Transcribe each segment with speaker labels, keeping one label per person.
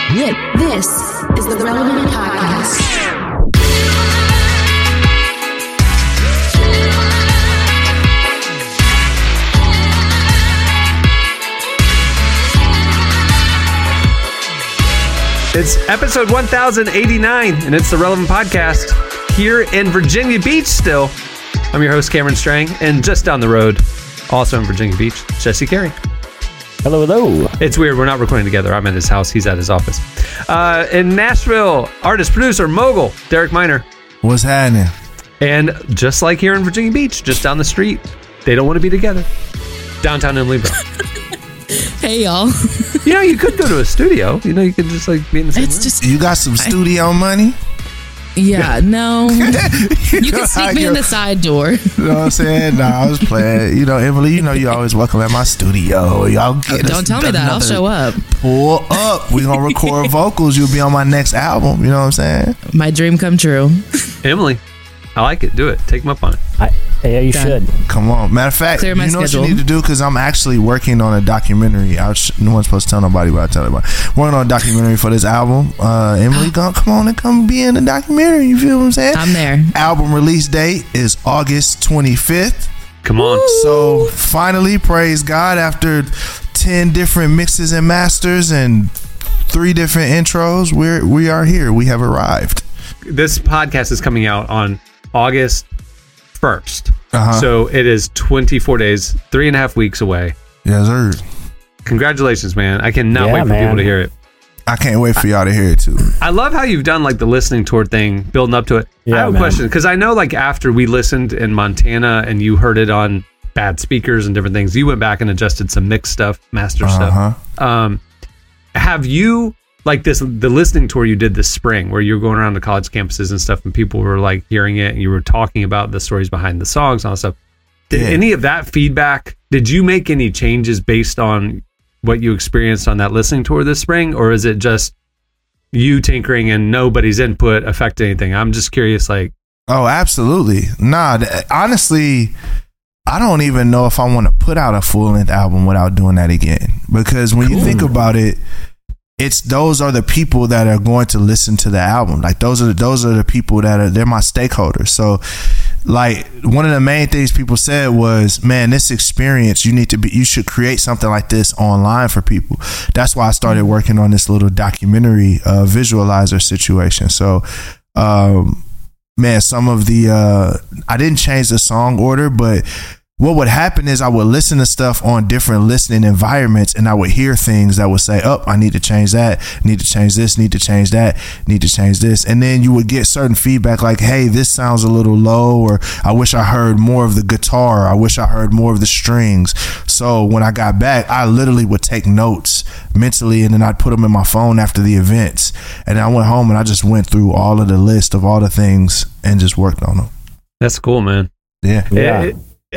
Speaker 1: This is the Relevant Podcast.
Speaker 2: It's episode 1089, and it's the Relevant Podcast here in Virginia Beach still. I'm your host, Cameron Strang, and just down the road, also in Virginia Beach, Jesse Carey.
Speaker 3: Hello, hello.
Speaker 2: It's weird. We're not recording together. I'm at his house. He's at his office. In Nashville, artist, producer, mogul, Derek Minor.
Speaker 4: What's happening?
Speaker 2: And just like here in Virginia Beach, just down the street, they don't want to be together. Downtown Emily Bro.
Speaker 5: Hey, y'all.
Speaker 2: You know, you could go to a studio. You know, you could just like be in the same room.
Speaker 5: Just
Speaker 4: You got some studio money?
Speaker 5: yeah, no. You can sneak me in the side door.
Speaker 4: You know what I'm saying? Nah, I was playing. You know, Emily, you know you always welcome at my studio. Y'all get
Speaker 5: Don't tell me that. I'll show up.
Speaker 4: Pull up. We're going to record vocals. You'll be on my next album. You know what I'm saying?
Speaker 5: My dream come true.
Speaker 2: Emily, I like it. Do it. Take him up on it.
Speaker 3: Yeah, you should.
Speaker 4: Come on. Matter of fact,
Speaker 5: Clear my
Speaker 4: you know
Speaker 5: schedule.
Speaker 4: what you need to do? Because I'm actually working on a documentary. No one's supposed to tell nobody, but I tell everybody. Working on a documentary for this album. Emily, come on and come be in the documentary. You feel what I'm saying?
Speaker 5: I'm there.
Speaker 4: Album release date is August 25th.
Speaker 2: Come on.
Speaker 4: So finally, praise God, after 10 different mixes and masters and 3 different intros, we are here. We have arrived.
Speaker 2: This podcast is coming out on August 1st.
Speaker 4: Uh-huh.
Speaker 2: So it is 24 days, 3.5 weeks away.
Speaker 4: Yes, sir.
Speaker 2: Congratulations, man. I cannot
Speaker 3: Yeah,
Speaker 2: wait for
Speaker 3: man.
Speaker 2: people to hear it.
Speaker 4: I can't wait for y'all to hear it too.
Speaker 2: I love how you've done like the listening tour thing, building up to it.
Speaker 3: Yeah,
Speaker 2: I have a
Speaker 3: man.
Speaker 2: question, because I know like after we listened in Montana and you heard it on bad speakers and different things, you went back and adjusted some mixed stuff, master
Speaker 4: Uh-huh.
Speaker 2: stuff. Have you, like the listening tour you did this spring where you were going around to college campuses and stuff and people were like hearing it and you were talking about the stories behind the songs and all that stuff. Did
Speaker 4: Yeah.
Speaker 2: any of that feedback, did you make any changes based on what you experienced on that listening tour this spring? Or is it just you tinkering and nobody's input affect anything? I'm just curious, like,
Speaker 4: Oh, absolutely. Nah, honestly, I don't even know if I want to put out a full-length album without doing that again. Because when you think about it, those are the people that are going to listen to the album. Like those are the people they're my stakeholders. So like one of the main things people said was, man, this experience, you should create something like this online for people. That's why I started working on this little documentary visualizer situation. So man, some of I didn't change the song order, but what would happen is I would listen to stuff on different listening environments and I would hear things that would say, oh, I need to change that, need to change this, need to change that, need to change this. And then you would get certain feedback like, hey, this sounds a little low, or I wish I heard more of the guitar. I wish I heard more of the strings. So when I got back, I literally would take notes mentally and then I'd put them in my phone after the events. And then I went home and I just went through all of the list of all the things and just worked on them.
Speaker 2: that's cool, man.
Speaker 4: Yeah.
Speaker 3: Yeah.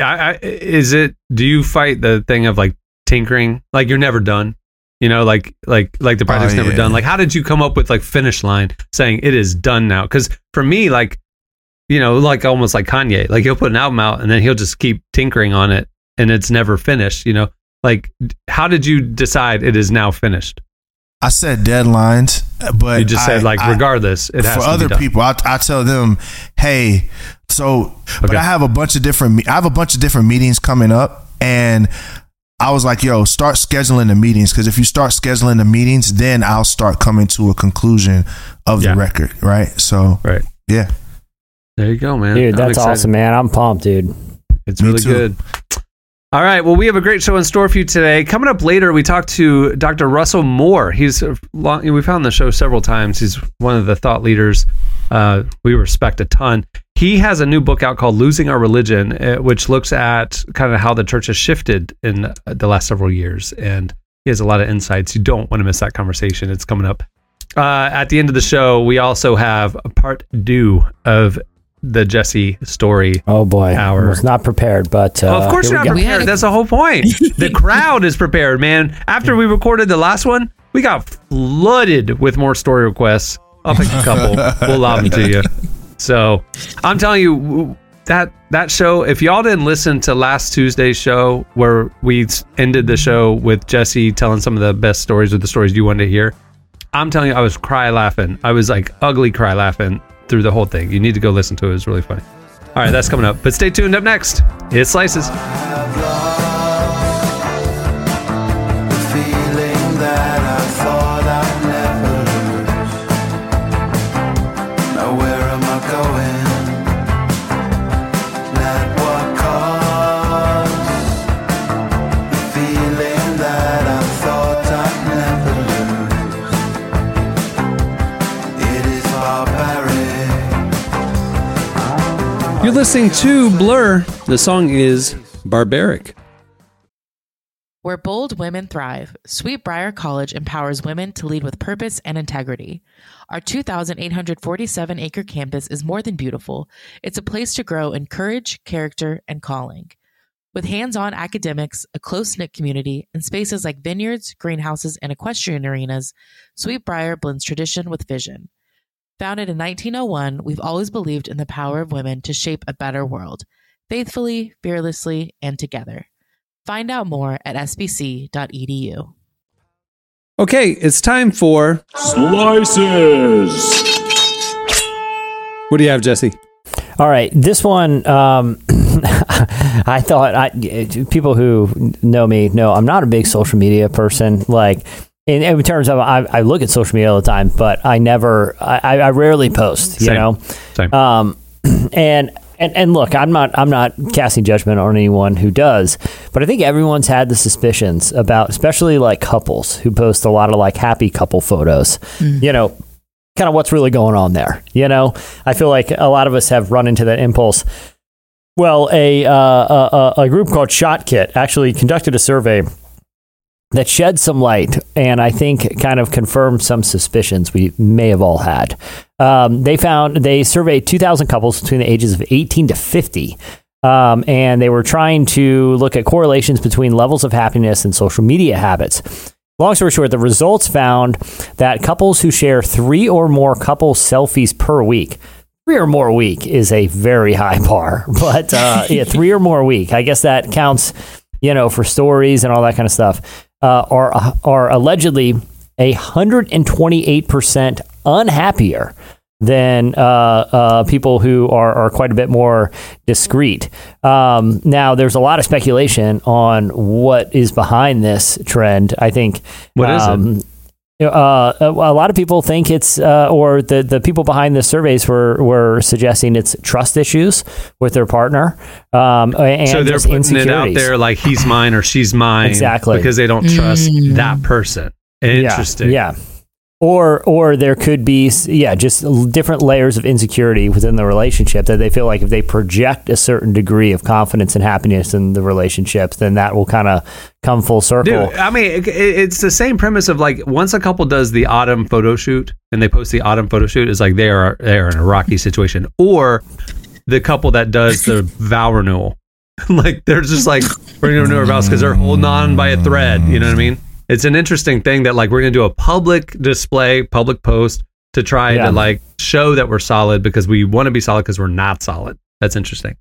Speaker 2: Do you fight the thing of like tinkering, like you're never done, you know, like the project's never done? Like, how did you come up with like finish line saying it is done now? Because for me, like, you know, like almost like Kanye, like he'll put an album out and then he'll just keep tinkering on it and it's never finished, you know. Like, how did you decide it is now finished?
Speaker 4: I set deadlines, but
Speaker 2: You just said like regardless, it has
Speaker 4: for
Speaker 2: to be
Speaker 4: other
Speaker 2: done.
Speaker 4: people. I tell them, hey, but
Speaker 2: Okay.
Speaker 4: I have a bunch of different meetings coming up, and I was like, yo, start scheduling the meetings, because if you start scheduling the meetings, then I'll start coming to a conclusion of the record, right? So,
Speaker 2: Right.
Speaker 4: yeah.
Speaker 2: There you go, man.
Speaker 3: Dude,
Speaker 2: I'm
Speaker 3: that's
Speaker 2: excited.
Speaker 3: awesome, man. I'm pumped, dude.
Speaker 2: It's
Speaker 4: Me
Speaker 2: really
Speaker 4: too.
Speaker 2: good. All right. Well, we have a great show in store for you today. Coming up later, we talked to Dr. Russell Moore. We've found the show several times. He's one of the thought leaders we respect a ton. He has a new book out called Losing Our Religion, which looks at kind of how the church has shifted in the last several years. And he has a lot of insights. You don't want to miss that conversation. It's coming up. At the end of the show, we also have a part 2 of the Jesse story.
Speaker 3: Oh boy,
Speaker 2: Hour.
Speaker 3: I was not prepared, but
Speaker 2: Of course
Speaker 3: here
Speaker 2: you're
Speaker 3: we
Speaker 2: not
Speaker 3: go.
Speaker 2: prepared. That's the whole point. The crowd is prepared, man. After we recorded the last one, we got flooded with more story requests. I'll pick a couple. We'll lob them to you. So I'm telling you, that show, if y'all didn't listen to last Tuesday's show where we ended the show with Jesse telling some of the best stories or the stories you wanted to hear, I'm telling you, I was cry laughing. I was like ugly cry laughing through the whole thing. You need to go listen to it. It was really funny. All right, that's coming up. But stay tuned. Up next, it's Slices. You're listening to Blur. The song is Barbaric.
Speaker 5: Where bold women thrive, Sweetbriar College empowers women to lead with purpose and integrity. Our 2,847-acre campus is more than beautiful. It's a place to grow in courage, character, and calling. With hands-on academics, a close-knit community, and spaces like vineyards, greenhouses, and equestrian arenas, Sweetbriar blends tradition with vision. Founded in 1901, we've always believed in the power of women to shape a better world, faithfully, fearlessly, and together. Find out more at sbc.edu.
Speaker 2: Okay, it's time for
Speaker 6: Slices.
Speaker 2: What do you have, Jesse?
Speaker 3: All right, this one, I thought, people who know me know I'm not a big social media person. Like, in terms of, I look at social media all the time, but I rarely post, you
Speaker 2: Same.
Speaker 3: know?
Speaker 2: Same.
Speaker 3: And look, I'm not casting judgment on anyone who does, but I think everyone's had the suspicions about, especially like couples who post a lot of like happy couple photos, you know, kind of what's really going on there. You know, I feel like a lot of us have run into that impulse. Well, a group called ShotKit actually conducted a survey that shed some light and I think kind of confirmed some suspicions we may have all had. They surveyed 2,000 couples between the ages of 18 to 50. And they were trying to look at correlations between levels of happiness and social media habits. Long story short, the results found that couples who share 3 or more couple selfies per week, 3 or more a week is a very high bar, but 3 or more a week, I guess that counts, you know, for stories and all that kind of stuff, are allegedly 128% unhappier than people who are quite a bit more discreet. Now, there's a lot of speculation on what is behind this trend. I think
Speaker 2: What is it?
Speaker 3: a lot of people think it's, or the people behind the surveys were suggesting it's trust issues with their partner. And
Speaker 2: So they're
Speaker 3: just
Speaker 2: putting it out
Speaker 3: insecurities.
Speaker 2: there like he's mine or she's mine.
Speaker 3: Exactly.
Speaker 2: Because they don't trust that person. Interesting.
Speaker 3: Yeah. Or there could be, just different layers of insecurity within the relationship that they feel like if they project a certain degree of confidence and happiness in the relationships, then that will kind of come full circle.
Speaker 2: Dude, I mean, it's the same premise of like once a couple does the autumn photo shoot and they post the autumn photo shoot, it's like they are in a rocky situation. Or the couple that does the vow renewal, like they're just like we're gonna renew our vows because they're holding on by a thread. You know what I mean? It's an interesting thing that like we're going to do a public display, public post to try to like show that we're solid because we want to be solid because we're not solid. That's interesting.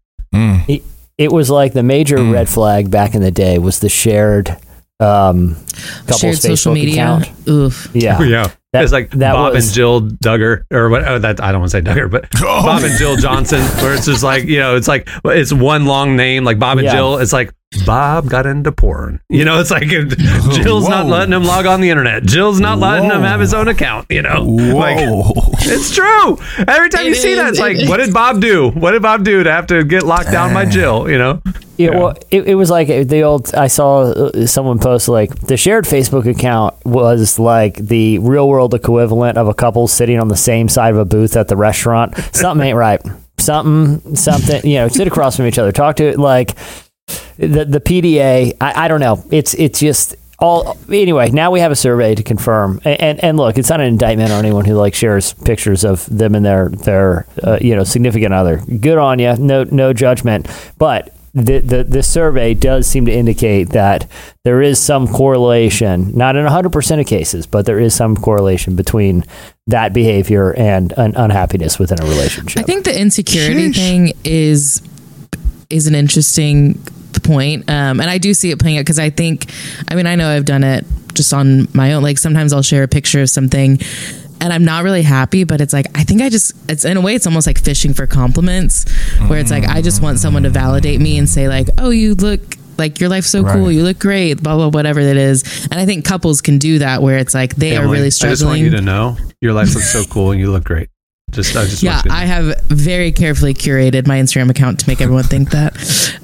Speaker 3: It was like the major red flag back in the day was the shared couples
Speaker 5: Shared
Speaker 3: Facebook
Speaker 5: social media.
Speaker 3: account.
Speaker 5: Oof.
Speaker 3: Yeah.
Speaker 2: Yeah.
Speaker 3: That-
Speaker 2: It's like
Speaker 3: that
Speaker 2: Bob
Speaker 3: was-
Speaker 2: and Jill Duggar or what? Oh, that I don't want to say Duggar, but Bob and Jill Johnson, where it's just like, you know, it's like it's one long name, like Bob and
Speaker 3: Yeah.
Speaker 2: Jill. It's like Bob got into porn. You know, it's like Jill's not letting him log on the internet. Jill's not letting him have his own account. You know, like it's true. Every time you see that, it's like, what did Bob do? What did Bob do to have to get locked down by Jill? You know.
Speaker 3: Yeah, well, it was like the old. I saw someone post like the shared Facebook account was like the real world equivalent of a couple sitting on the same side of a booth at the restaurant. Something ain't right. Something. You know, sit across from each other, talk to it like the PDA. I don't know. It's just all anyway. Now we have a survey to confirm. And look, it's not an indictment on anyone who like shares pictures of them and their significant other. Good on you. No judgment, but. The survey does seem to indicate that there is some correlation, not in 100% of cases, but there is some correlation between that behavior and an unhappiness within a relationship.
Speaker 5: I think the insecurity thing is an interesting point. And I do see it playing out because I know I've done it just on my own. Like sometimes I'll share a picture of something and I'm not really happy, but it's like, I think it's in a way, it's almost like fishing for compliments, where it's like, I just want someone to validate me and say like, oh, you look like your life's so cool. You look great, blah, blah, whatever it is. And I think couples can do that where it's like, they are really struggling. I just
Speaker 2: want you to know your life looks so cool and you look great. I have
Speaker 5: very carefully curated my Instagram account to make everyone think that.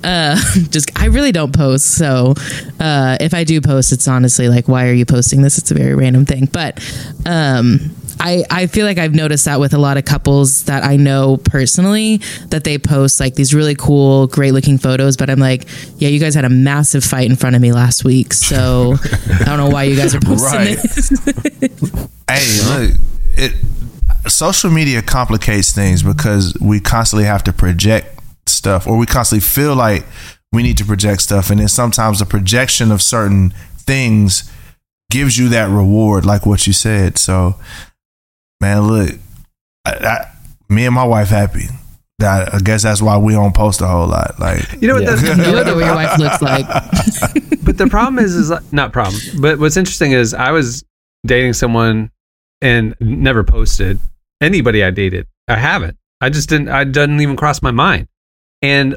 Speaker 5: I really don't post. So if I do post, it's honestly like, why are you posting this? It's a very random thing. But I feel like I've noticed that with a lot of couples that I know personally, that they post like these really cool, great looking photos. But I'm like, yeah, you guys had a massive fight in front of me last week. So I don't know why you guys are posting this.
Speaker 4: Hey, look, social media complicates things because we constantly have to project stuff, or we constantly feel like we need to project stuff. And then sometimes the projection of certain things gives you that reward, like what you said. So, man, look, me and my wife happy. I guess that's why we don't post a whole lot. Like,
Speaker 5: you know what? You know what your wife looks like.
Speaker 2: But the problem is not problem. But what's interesting is I was dating someone and never posted anybody I dated. I haven't. I just didn't. I didn't even cross my mind. And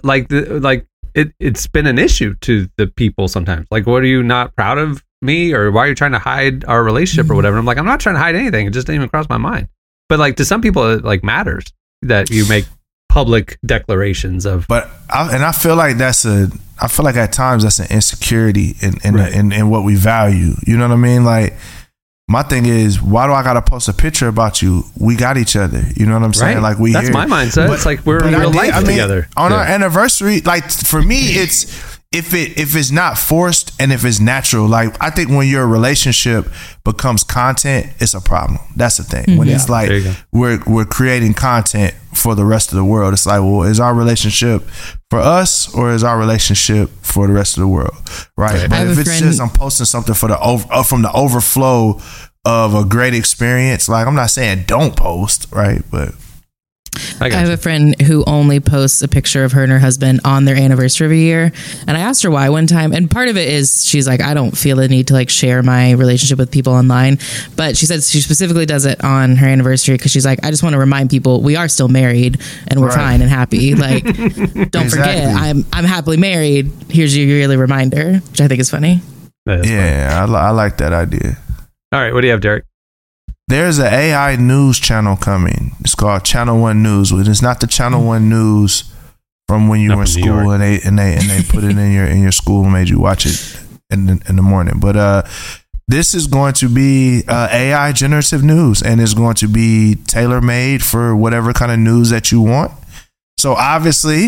Speaker 2: it's been an issue to the people sometimes. Like, what, are you not proud of me, or why are you trying to hide our relationship or whatever? And I'm like, I'm not trying to hide anything. It just didn't even cross my mind. But like, to some people, it like matters that you make public declarations of. But
Speaker 4: I feel like I feel like at times that's an insecurity in what we value. You know what I mean? Like, my thing is, why do I gotta post a picture about you? We got each other. You know what I'm saying?
Speaker 2: Right.
Speaker 4: Like,
Speaker 2: that's my mindset. It's like we're in real life together.
Speaker 4: On our anniversary, like for me, it's if it's not forced and if it's natural. Like, I think when your relationship becomes content, it's a problem. That's the thing. When it's like we're creating content for the rest of the world, it's like, well, is our relationship for us or is our relationship for the rest of the world? Right. But if it's just I'm posting something for from the overflow of a great experience, like, I'm not saying don't post, right? But
Speaker 5: I have a friend who only posts a picture of her and her husband on their anniversary every year. And I asked her why one time. And part of it is she's like, I don't feel the need to like share my relationship with people online. But she said she specifically does it on her anniversary because she's like, I just want to remind people we are still married and we're fine and happy. Like, don't forget, I'm happily married. Here's your yearly reminder, which I think is funny.
Speaker 2: Funny.
Speaker 4: I like that idea.
Speaker 2: All right, what do you have, Derek?
Speaker 4: There's an AI news channel coming. It's called Channel One News. It's not the Channel One News from when you were in school and they put it in your school and made you watch it in the morning. But this is going to be AI generative news, and it's going to be tailor made for whatever kind of news that you want. So obviously,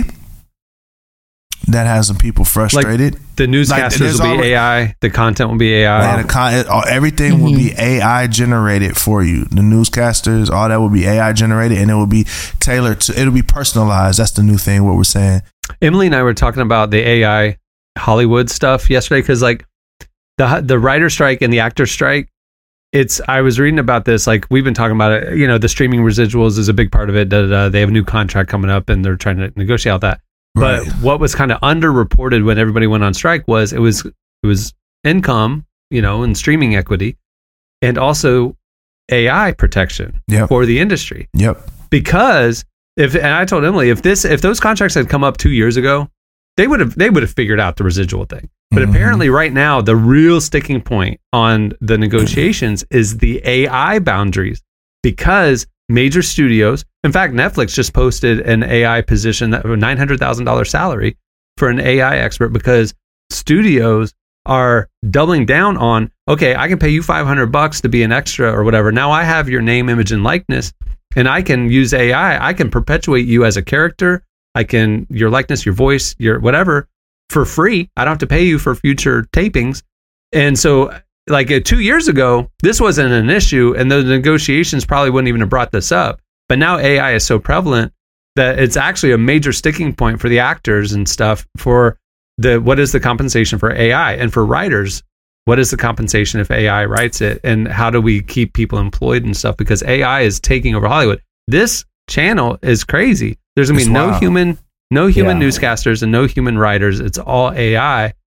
Speaker 4: that has some people frustrated.
Speaker 2: Like the newscasters will be AI. The content will be AI.
Speaker 4: Everything will be AI generated for you. The newscasters, all that will be AI generated, and it will be tailored to. It'll be personalized. That's the new thing. What we're saying.
Speaker 2: Emily and I were talking about the AI Hollywood stuff yesterday because, like, the writer strike and the actor strike. I was reading about this. Like, we've been talking about it. You know, the streaming residuals is a big part of it. They have a new contract coming up, and they're trying to negotiate all that. But what was kind of underreported when everybody went on strike was it was income, you know, and streaming equity, and also AI protection for the industry.
Speaker 4: Yep.
Speaker 2: Because and I told Emily, if those contracts had come up 2 years ago, they would have figured out the residual thing. But apparently right now, the real sticking point on the negotiations is the AI boundaries, because major studios, in fact, Netflix just posted an AI position, that $900,000 salary for an AI expert, because studios are doubling down on, okay, I can pay you $500 to be an extra or whatever. Now I have your name, image, and likeness, and I can use AI. I can perpetuate you as a character. Your likeness, your voice, your whatever, for free. I don't have to pay you for future tapings. And so, like 2 years ago, this wasn't an issue, and the negotiations probably wouldn't even have brought this up. But now AI is so prevalent that it's actually a major sticking point for the actors and stuff for what is the compensation for AI, and for writers, what is the compensation if AI writes it, and how do we keep people employed and stuff, because AI is taking over Hollywood. This channel is crazy. There's gonna be no human newscasters and no human writers. It's all AI.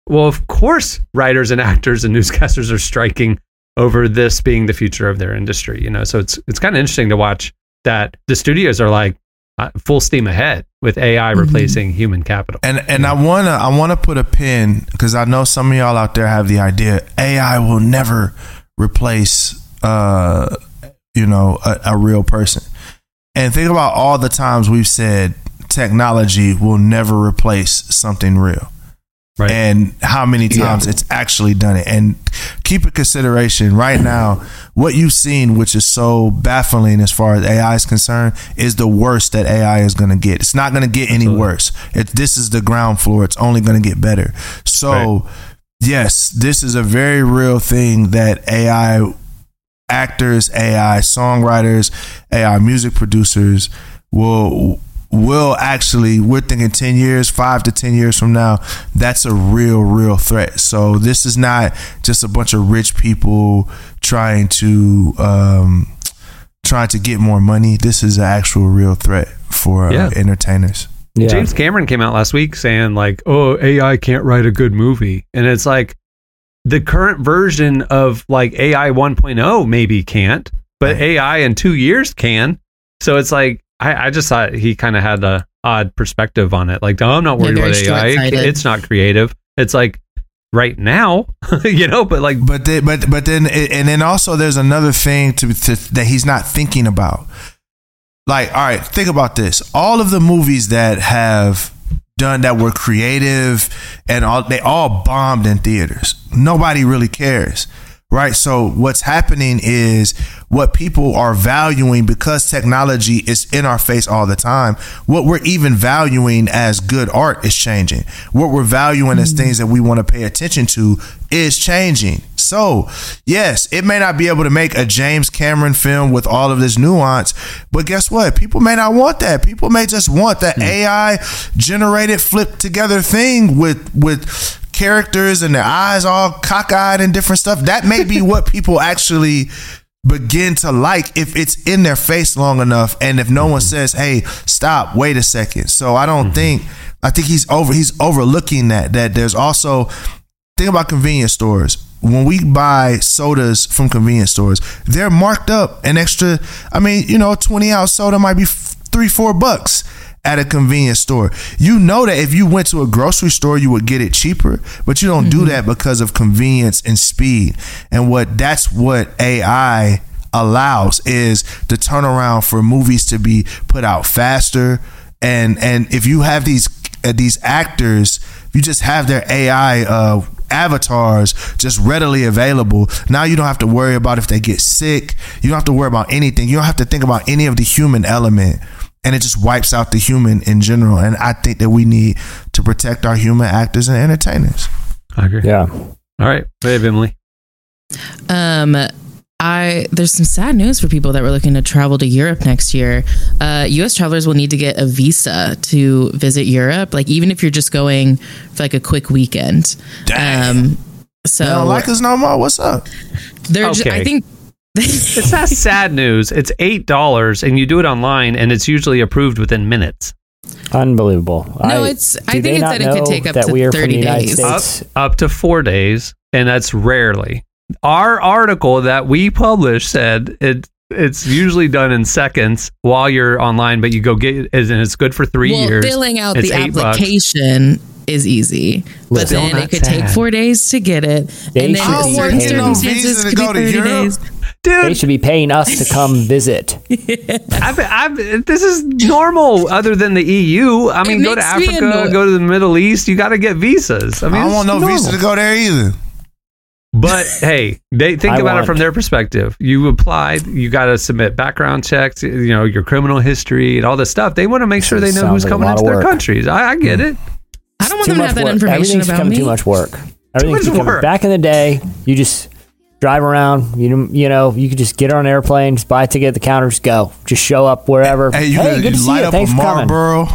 Speaker 2: well, of course, writers and actors and newscasters are striking over this being the future of their industry. You know, so it's kind of interesting to watch that the studios are like full steam ahead with AI replacing human capital.
Speaker 4: And I wanna put a pin, because I know some of y'all out there have the idea AI will never replace a real person. And think about all the times we've said technology will never replace something real. Right. And how many times it's actually done it. And keep in consideration right now, what you've seen, which is so baffling as far as AI is concerned, is the worst that AI is going to get. It's not going to get any worse. This is the ground floor. It's only going to get better. So, yes, this is a very real thing that AI actors, AI songwriters, AI music producers will actually, we're thinking 10 years, 5 to 10 years from now, that's a real threat. So this is not just a bunch of rich people trying to get more money. This is an actual real threat for entertainers.
Speaker 2: Yeah. James Cameron came out last week saying like, oh, AI can't write a good movie. And it's like the current version of like AI 1.0 maybe can't, but AI in 2 years can. So it's like, I just thought he kind of had an odd perspective on it. Like, oh, I'm not worried about AI. It's not creative. It's like right now, but like, but then also there's another thing to that he's not thinking about.
Speaker 4: Like, all right, think about this. All of the movies that have done that were creative and they all bombed in theaters. Nobody really cares. Right. So what's happening is what people are valuing, because technology is in our face all the time. What we're even valuing as good art is changing. What we're valuing as things that we want to pay attention to is changing. So, yes, it may not be able to make a James Cameron film with all of this nuance, but guess what? People may not want that. People may just want that AI generated, flipped together thing with characters and their eyes all cockeyed and different stuff. That may be what people actually begin to like if it's in their face long enough, and if no one says, hey, stop, wait a second. So I think he's overlooking that there's also, think about convenience stores. When we buy sodas from convenience stores, they're marked up an extra, 20-ounce soda might be $3-4 at a convenience store. You know that if you went to a grocery store, you would get it cheaper, but you don't do that because of convenience and speed. And that's what AI allows, is the turnaround for movies to be put out faster. And if you have these actors, you just have their AI avatars just readily available. Now you don't have to worry about if they get sick. You don't have to worry about anything. You don't have to think about any of the human element. And it just wipes out the human in general. And I think that we need to protect our human actors and entertainers.
Speaker 2: I agree.
Speaker 3: Yeah.
Speaker 2: All right. Go ahead, Emily.
Speaker 5: There's some sad news for people that were looking to travel to Europe next year. U.S. travelers will need to get a visa to visit Europe, like even if you're just going for like a quick weekend.
Speaker 4: Damn.
Speaker 5: So
Speaker 4: they don't like us no more. What's up?
Speaker 5: I think
Speaker 2: it's not sad news. It's $8 and you do it online and it's usually approved within minutes.
Speaker 3: Unbelievable.
Speaker 5: No, I think it said it could take up to 30 days.
Speaker 2: Up to 4 days, and that's rarely. Our article that we published said it's usually done in seconds while you're online, but you go get it, and it's good for 3 years.
Speaker 5: Filling out the application is easy, but then it could take 4 days to get it, and then certain circumstances could be 30 days.
Speaker 2: Dude,
Speaker 3: they should be paying us to come visit.
Speaker 2: This is normal other than the EU. I mean, go to Africa, go to the Middle East. You got to get visas. I
Speaker 4: don't want no visa to go there either.
Speaker 2: But hey, they think about it from their perspective. You applied, you got to submit background checks, your criminal history and all this stuff. They want to make sure they know who's coming into their countries. I get it.
Speaker 5: I don't want them to have that information about me.
Speaker 3: Too much work. Everything's becoming, back in the day, you just drive around, you could just get on an airplane, just buy a ticket at the counter, just go. Just show up wherever.
Speaker 4: Hey, good to see you. Thanks for coming.
Speaker 3: Right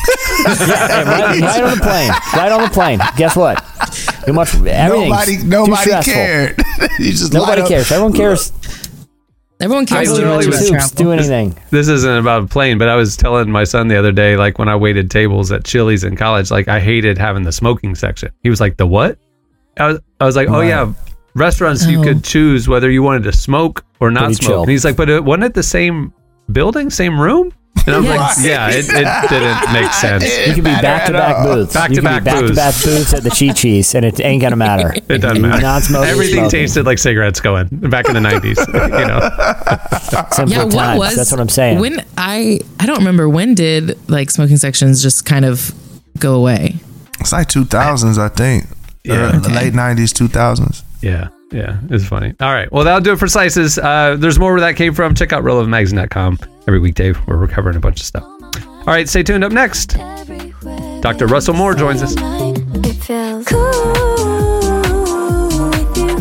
Speaker 3: on the plane. Right on the plane. Guess what? Too much.
Speaker 4: Nobody cared.
Speaker 3: Nobody cares. Everyone cares.
Speaker 5: Everyone cares
Speaker 2: I
Speaker 5: too much
Speaker 2: literally
Speaker 5: about
Speaker 2: was-
Speaker 5: travel.
Speaker 3: Do anything.
Speaker 2: This isn't about a plane, but I was telling my son the other day, like when I waited tables at Chili's in college, like I hated having the smoking section. He was like, "The what?" I was like, "Oh yeah, restaurants you could choose whether you wanted to smoke or not
Speaker 3: Pretty
Speaker 2: smoke."
Speaker 3: chill.
Speaker 2: And he's like, "But wasn't it the same building, same room?" And I was like, "Yeah, it didn't make sense."
Speaker 3: You can be back-to-back booths.
Speaker 2: Back-to-back
Speaker 3: back-to-back booths at the Chi-Chi's, and it ain't gonna matter.
Speaker 2: It doesn't matter.
Speaker 3: Non-smoking,
Speaker 2: Everything
Speaker 3: smoking.
Speaker 2: tasted like cigarettes going back in the 90s. You know,
Speaker 3: Simpler
Speaker 5: Yeah, what
Speaker 3: times.
Speaker 5: was
Speaker 3: That's what I'm saying.
Speaker 5: When I don't remember, when did like smoking sections just kind of go away?
Speaker 4: It's like 2000s, I think.
Speaker 2: Yeah.
Speaker 4: Late 90s, 2000s.
Speaker 2: Yeah, it's funny. All right, well, that'll do it for Slices. There's more where that came from. Check out relevantmagazine.com every weekday where we're covering a bunch of stuff. All right, stay tuned. Up next, Dr. Russell Moore joins us.
Speaker 7: It feels cool with you.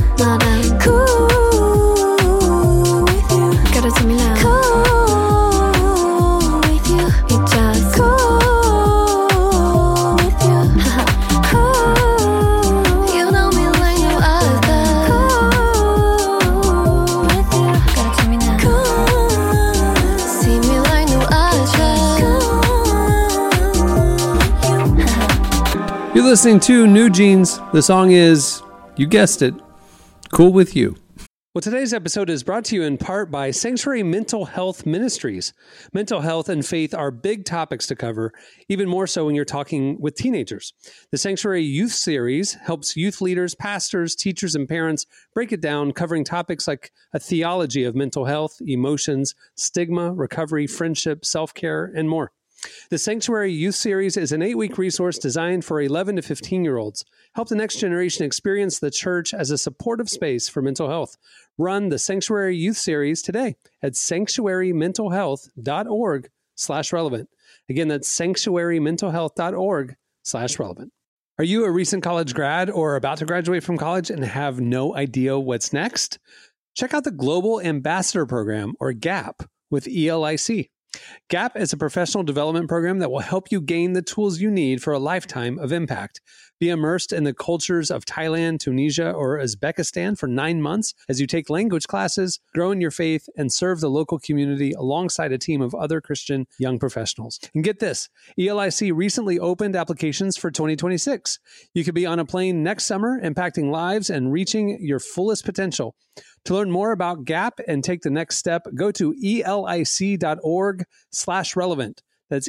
Speaker 7: Cool with you. Gotta tell me now. Cool with you. It just cool with you. Cool. You know me like no other. Cool with you. Gotta tell me now. Cool. See me like no other.
Speaker 2: You're listening to New Jeans. The song is, you guessed it, Cool With You. Well, today's episode is brought to you in part by Sanctuary Mental Health Ministries. Mental health and faith are big topics to cover, even more so when you're talking with teenagers. The Sanctuary Youth Series helps youth leaders, pastors, teachers, and parents break it down, covering topics like a theology of mental health, emotions, stigma, recovery, friendship, self-care, and more. The Sanctuary Youth Series is an 8-week resource designed for 11 to 15-year-olds. Help the next generation experience the church as a supportive space for mental health. Run the Sanctuary Youth Series today at sanctuarymentalhealth.org/relevant. Again, that's sanctuarymentalhealth.org/relevant. Are you a recent college grad or about to graduate from college and have no idea what's next? Check out the Global Ambassador Program, or GAP, with ELIC. GAP is a professional development program that will help you gain the tools you need for a lifetime of impact. Be immersed in the cultures of Thailand, Tunisia, or Uzbekistan for 9 months as you take language classes, grow in your faith, and serve the local community alongside a team of other Christian young professionals. And get this, ELIC recently opened applications for 2026. You could be on a plane next summer, impacting lives and reaching your fullest potential. To learn more about GAP and take the next step, go to elic.org/relevant. That's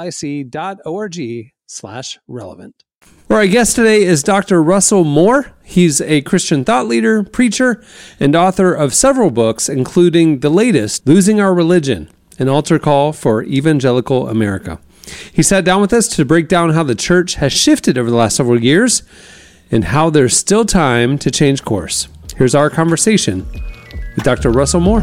Speaker 2: elic.org/relevant. Our guest today is Dr. Russell Moore. He's a Christian thought leader, preacher, and author of several books, including the latest, Losing Our Religion, an altar call for evangelical America. He sat down with us to break down how the church has shifted over the last several years and how there's still time to change course. Here's our conversation with Dr. Russell Moore.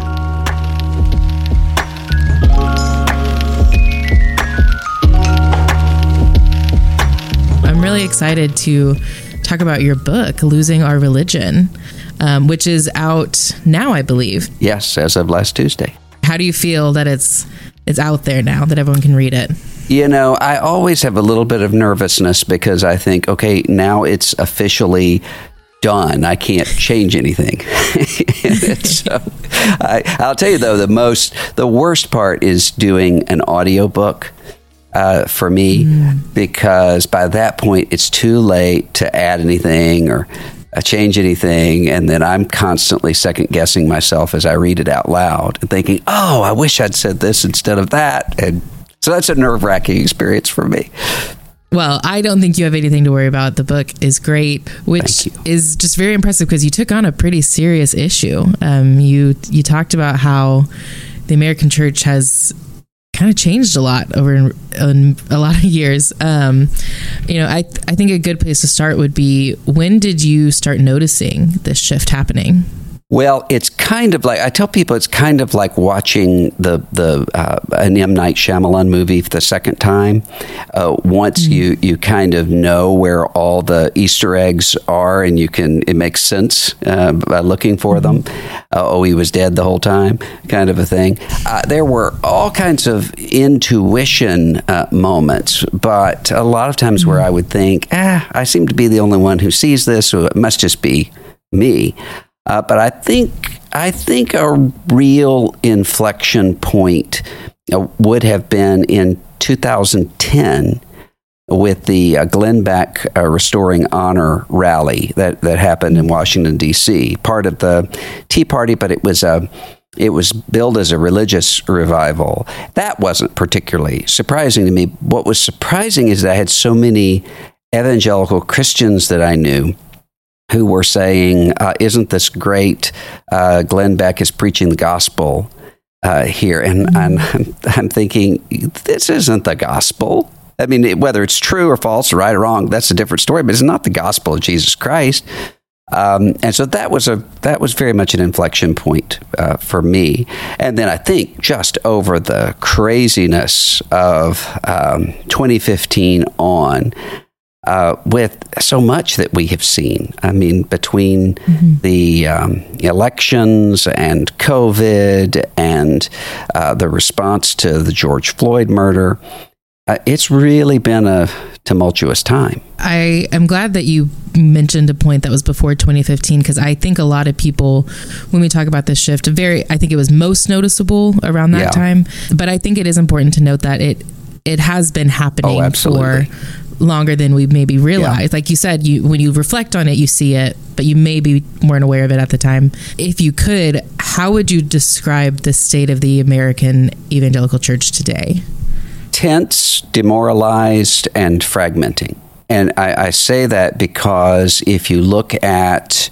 Speaker 5: I'm really excited to talk about your book, Losing Our Religion, which is out now, I believe.
Speaker 8: Yes, as of last Tuesday.
Speaker 5: How do you feel that it's out there now, that everyone can read it?
Speaker 8: You know, I always have a little bit of nervousness because I think, okay, now it's officially done. I can't change anything. So I'll tell you though, the worst part is doing an audiobook for me, because by that point it's too late to add anything or change anything, and then I'm constantly second guessing myself as I read it out loud and thinking, oh, I wish I'd said this instead of that. And so that's a nerve-wracking experience for me.
Speaker 5: Well, I don't think you have anything to worry about. The book is great, which is just very impressive because you took on a pretty serious issue. You talked about how the American church has kind of changed a lot over in a lot of years. I think a good place to start would be, when did you start noticing this shift happening?
Speaker 8: Well, it's kind of like, I tell people it's kind of like watching an M. Night Shyamalan movie for the second time. Once you kind of know where all the Easter eggs are, and it makes sense by looking for them. Oh, he was dead the whole time, kind of a thing. There were all kinds of intuition moments, but a lot of times where I would think, I seem to be the only one who sees this, so it must just be me. But I think a real inflection point would have been in 2010 with the Glenn Beck Restoring Honor rally that happened in Washington, D.C., part of the Tea Party, but it was billed as a religious revival. That wasn't particularly surprising to me. What was surprising is that I had so many evangelical Christians that I knew who were saying, isn't this great? Glenn Beck is preaching the gospel here. And I'm thinking, this isn't the gospel. I mean, whether it's true or false or right or wrong, that's a different story, but it's not the gospel of Jesus Christ. And so that was very much an inflection point for me. And then I think just over the craziness of 2015 on, with so much that we have seen. I mean, between the elections and COVID and the response to the George Floyd murder, it's really been a tumultuous time.
Speaker 5: I am glad that you mentioned a point that was before 2015, because I think a lot of people, when we talk about this shift, I think it was most noticeable around that time. But I think it is important to note that it has been happening for longer than we maybe realized. Like you said, when you reflect on it, you see it, but you maybe weren't aware of it at the time. If you could, how would you describe the state of the American evangelical church today?
Speaker 8: Tense, demoralized, and fragmenting. And I say that because if you look at,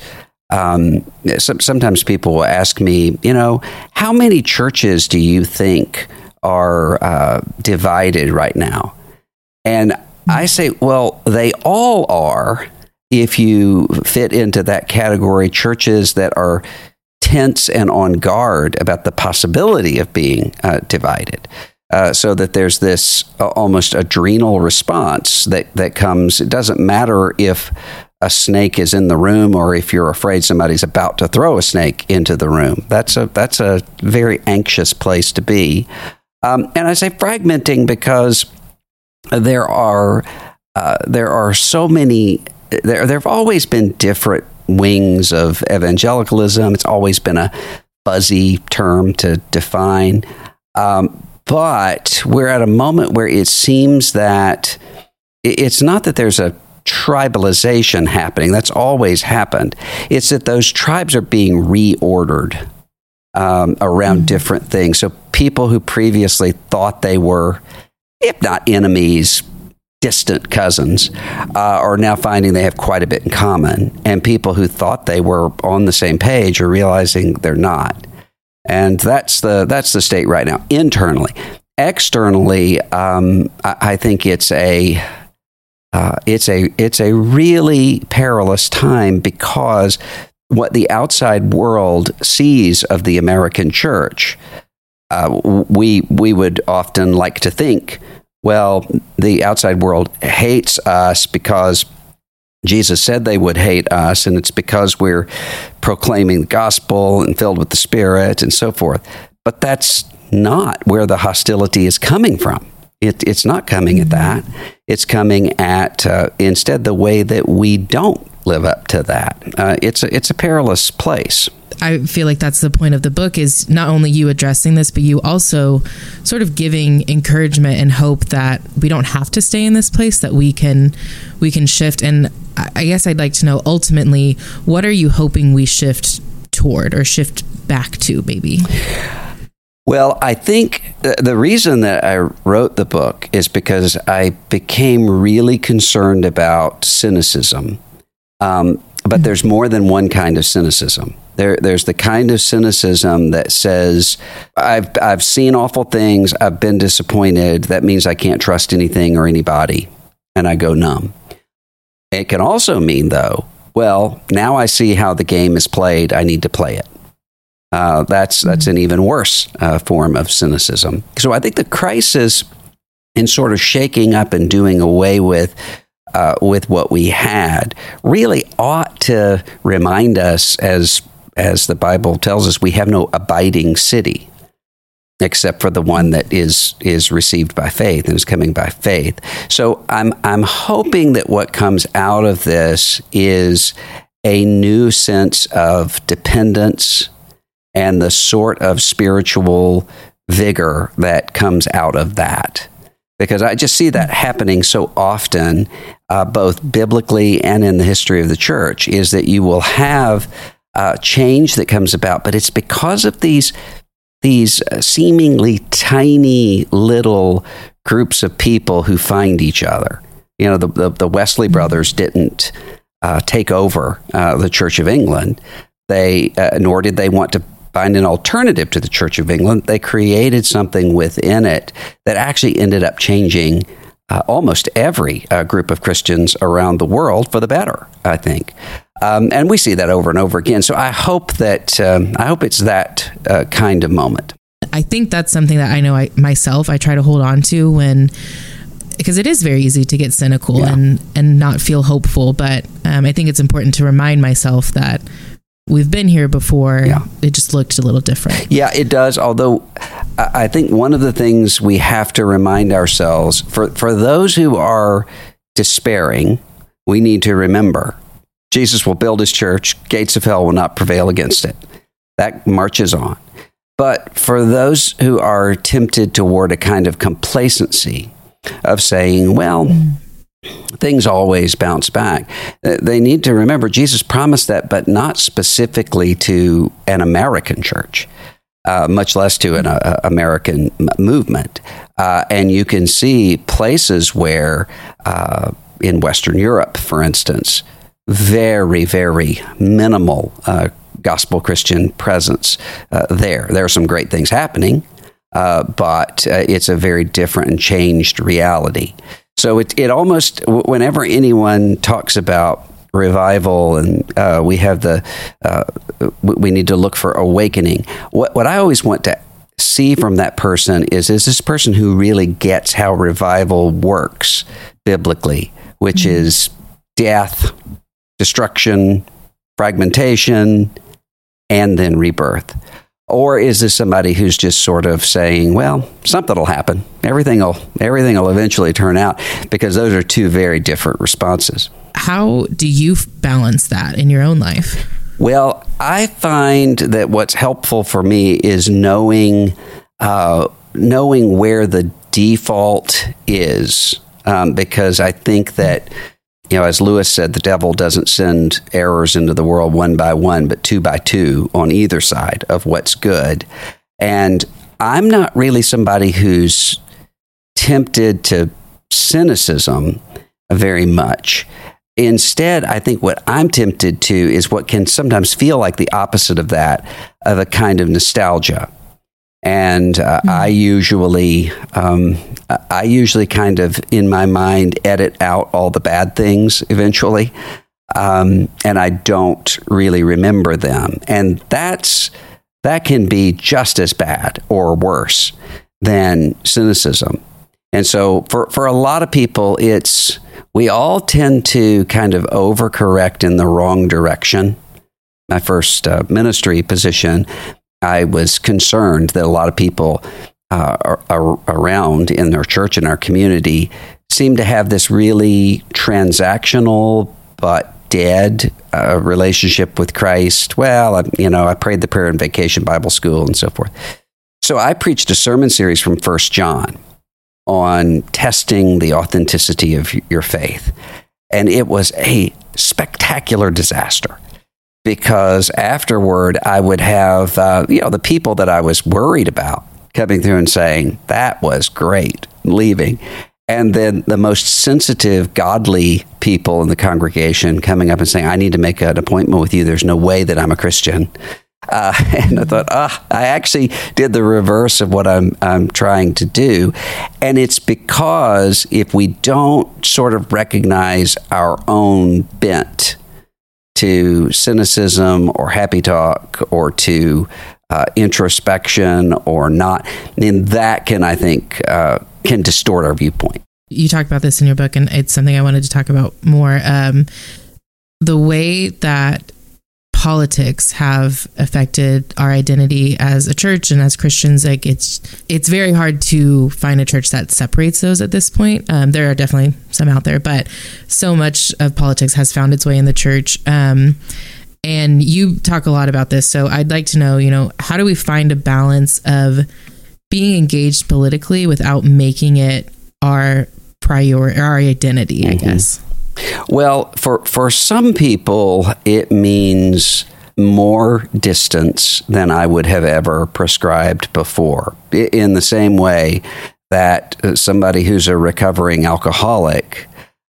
Speaker 8: sometimes people will ask me, how many churches do you think are divided right now? And I say, well, they all are, if you fit into that category, churches that are tense and on guard about the possibility of being divided. So that there's this almost adrenal response that comes. It doesn't matter if a snake is in the room or if you're afraid somebody's about to throw a snake into the room. That's a very anxious place to be. And I say fragmenting because there are so many. There have always been different wings of evangelicalism. It's always been a fuzzy term to define. But we're at a moment where it seems that it's not that there's a tribalization happening. That's always happened. It's that those tribes are being reordered around different things. So people who previously thought they were, if not enemies, distant cousins, are now finding they have quite a bit in common. And people who thought they were on the same page are realizing they're not. And that's the state right now, internally. Externally, I think it's a really perilous time, because what the outside world sees of the American church, we would often like to think, well, the outside world hates us because Jesus said they would hate us, and it's because we're proclaiming the gospel and filled with the Spirit and so forth. But that's not where the hostility is coming from. It's not coming at that. It's coming at, instead, the way that we don't live up to that. It's a perilous place.
Speaker 5: I feel like that's the point of the book, is not only you addressing this, but you also sort of giving encouragement and hope that we don't have to stay in this place, that we can shift. And I guess I'd like to know, ultimately, what are you hoping we shift toward or shift back to, maybe?
Speaker 8: Well, I think the reason that I wrote the book is because I became really concerned about cynicism. But there's more than one kind of cynicism. There's the kind of cynicism that says, I've seen awful things, I've been disappointed, that means I can't trust anything or anybody, and I go numb. It can also mean, though, well, now I see how the game is played, I need to play it. That's an even worse form of cynicism. So I think the crisis in sort of shaking up and doing away with what we had really ought to remind us, as the Bible tells us, we have no abiding city except for the one that is received by faith and is coming by faith. So I'm hoping that what comes out of this is a new sense of dependence and the sort of spiritual vigor that comes out of that. Because I just see that happening so often, both biblically and in the history of the church, is that you will have change that comes about, but it's because of these seemingly tiny little groups of people who find each other. You know, the Wesley brothers didn't take over the Church of England. Nor did they want to find an alternative to the Church of England. They created something within it that actually ended up changing almost every group of Christians around the world for the better, I think. And we see that over and over again. So I hope it's that kind of moment.
Speaker 5: I think that's something that I know I try to hold on to because it is very easy to get cynical and not feel hopeful. But I think it's important to remind myself that we've been here before. Yeah. It just looked a little different.
Speaker 8: Yeah, it does. Although I think one of the things we have to remind ourselves, for those who are despairing, we need to remember Jesus will build his church. Gates of hell will not prevail against it. That marches on. But for those who are tempted toward a kind of complacency of saying, well, things always bounce back, they need to remember Jesus promised that, but not specifically to an American church, much less to an American movement. And you can see places where, in Western Europe, for instance, very, very minimal gospel Christian presence there. There are some great things happening, but it's a very different and changed reality. So it almost, whenever anyone talks about revival and we have we need to look for awakening, what I always want to see from that person is this person who really gets how revival works biblically, which is death, destruction, fragmentation, and then rebirth? Or is this somebody who's just sort of saying, well, something will happen. Everything will eventually turn out? Because those are two very different responses.
Speaker 5: How do you balance that in your own life?
Speaker 8: Well, I find that what's helpful for me is knowing where the default is, because I think that, you know, as Lewis said, the devil doesn't send errors into the world one by one, but two by two on either side of what's good. And I'm not really somebody who's tempted to cynicism very much. Instead, I think what I'm tempted to is what can sometimes feel like the opposite of that, of a kind of nostalgia. And I usually kind of, in my mind, edit out all the bad things eventually, and I don't really remember them. And that can be just as bad or worse than cynicism. And so for a lot of people, we all tend to kind of overcorrect in the wrong direction. My first ministry position, I was concerned that a lot of people around in their church and our community seem to have this really transactional but dead relationship with Christ. Well, I prayed the prayer in Vacation Bible School and so forth. So I preached a sermon series from 1 John on testing the authenticity of your faith. And it was a spectacular disaster. Because afterward, I would have, the people that I was worried about coming through and saying, that was great, leaving. And then the most sensitive, godly people in the congregation coming up and saying, I need to make an appointment with you. There's no way that I'm a Christian. And I thought, I actually did the reverse of what I'm trying to do. And it's because if we don't sort of recognize our own bent to cynicism or happy talk or to introspection or not, then that can, I think, can distort our viewpoint.
Speaker 5: You talk about this in your book, and it's something I wanted to talk about more. The way that politics have affected our identity as a church and as Christians. Like it's very hard to find a church that separates those at this point. There are definitely some out there, but so much of politics has found its way in the church. And you talk a lot about this. So I'd like to know, how do we find a balance of being engaged politically without making it our identity, I guess?
Speaker 8: Well, for some people, it means more distance than I would have ever prescribed before. In the same way that somebody who's a recovering alcoholic